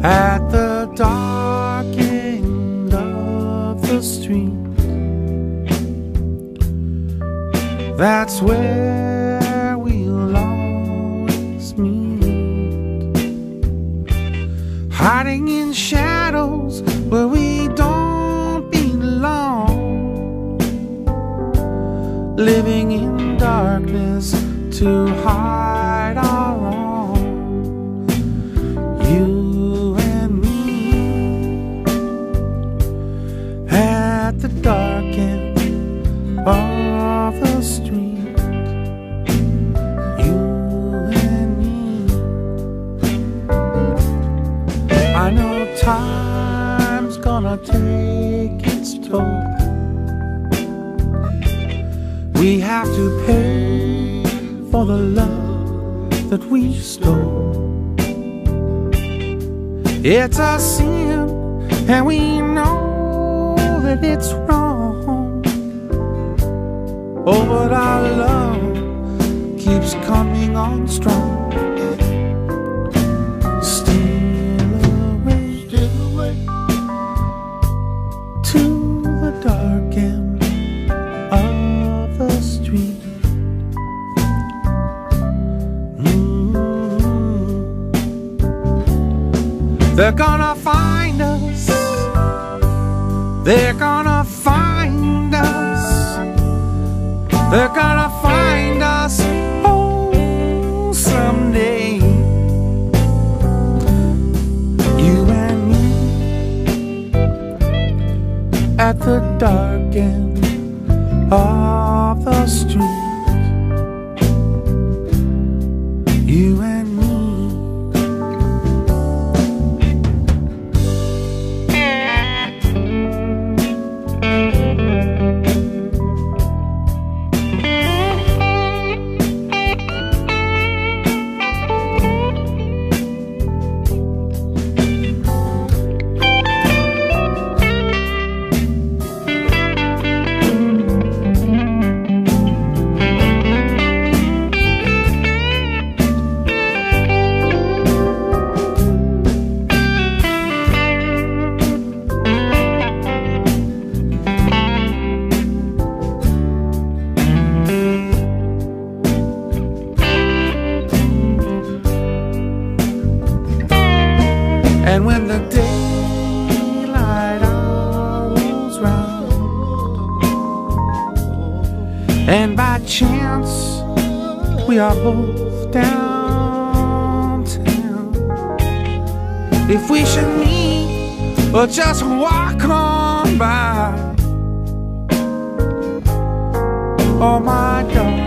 At the dark end of the street, that's where we'll always meet. Hiding in shadows where we don't belong, living in darkness to hide our wrong. You and me at the dark end of the street. You and me. I know time's gonna take its toll. We have to pay for the love that we stole. It's a sin, and we know that it's wrong. Oh, but our love keeps coming on strong. Steal away to the dark end of the street. They're gonna find us. They're gonna find us. They're gonna find us, oh, someday. You and me at the dark end of the street. You and me. And when the daylight rolls round, and by chance we are both downtown, if we should meet or just walk on by, oh my darling,